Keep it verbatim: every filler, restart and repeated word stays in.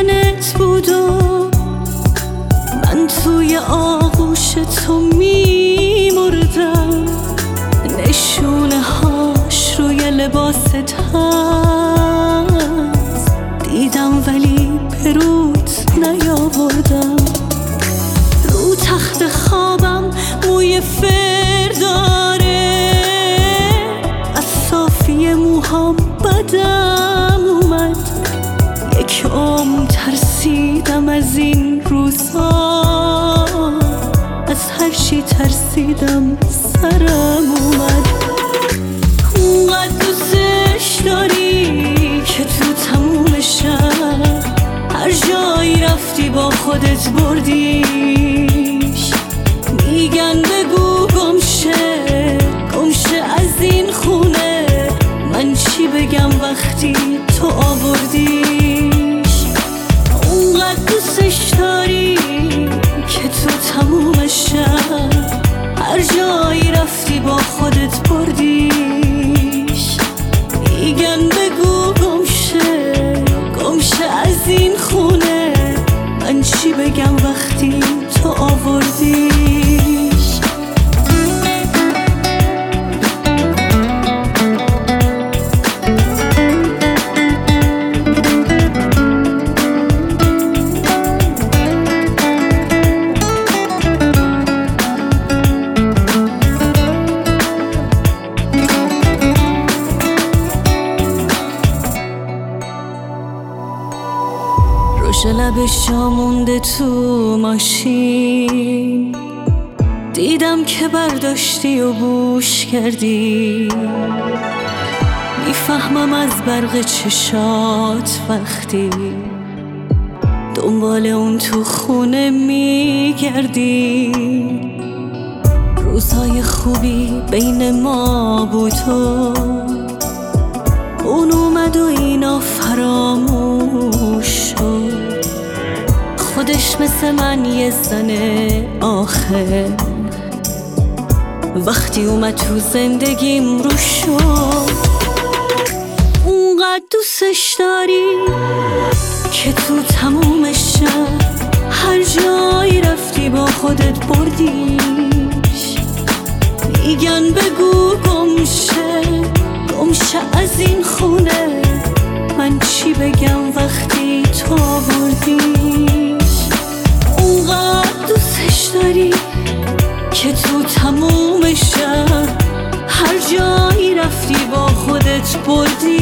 دیدنت بود و من توی آغوش تو میمردم. نشونه هاش روی لباست هست، دیدم ولی پروت نیاوردم. رو تخت خوابم موی فر داره، از صافی موهام بدم اومد. یک عمر ترسیدم از این روزا، از هر چی ترسیدم سرم اومد. اونقدر دوستش داری که تو تموم شب هر جایی رفتی با خودت بردیش. میگن بگو گمشه گمشه از این خونه، من چی بگم وقتی تو آوردیش. اونقدر دوستش داری که تو تموم شب هر جایی رفتی با خودت بردیش. میگن بگو گمشه گمشه از این خونه، من چی بگم وقتی تو آوردیش. روش لبش جا مونده تو ماشین، دیدم که برداشتی و بوش کردی. میفهمم از برق چشات وقتی دنبال اون تو خونه میگردی. روزهای خوبی بین ما بود و اون اومد و اینا فراموش شد. خودش مثل من یه زن آخر، وقتی اومد تو زندگیم رو شد. اونقدر دوستش داری که تو تموم شب هر جایی رفتی با خودت بردیش. میگن بگو گمشه گمشه از این خونه، من چی بگم وقتی تو آوردیش. اونقدر دوستش داری که تو تموم شب هر جایی رفتی با خودت بردی.